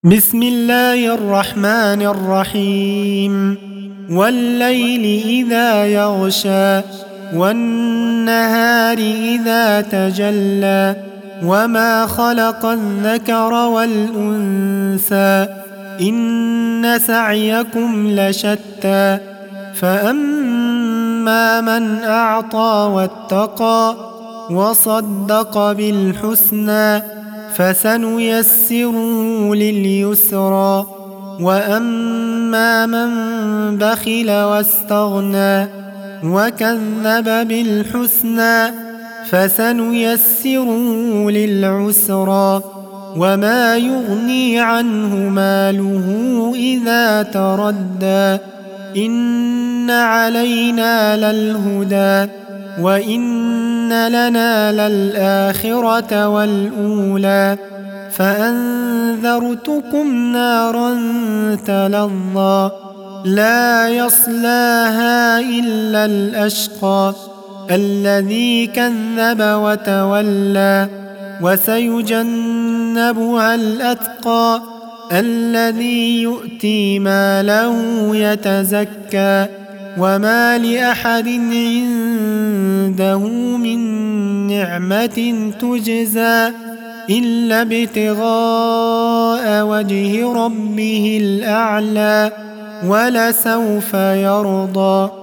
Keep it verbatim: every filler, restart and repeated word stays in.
بسم الله الرحمن الرحيم والليل إذا يغشى والنهار إذا تجلى وما خلق الذكر والأنثى إن سعيكم لشتى فأما من أعطى واتقى وصدق بالحسنى فسنيسره لليسرى وأما من بخل واستغنى وكذب بالحسنى فسنيسره للعسرى وما يغني عنه ماله إذا تردى إن علينا للهدى وإن لنا للآخرة والأولى فأنذرتكم نارا تلظى لا يصلاها إلا الأشقى الذي كذب وتولى وسيجنبها الأتقى الذي يؤتي ماله يتزكى وما لأحد عنده من نعمة تجزى إلا ابتغاء وجه ربه الأعلى ولسوف يرضى.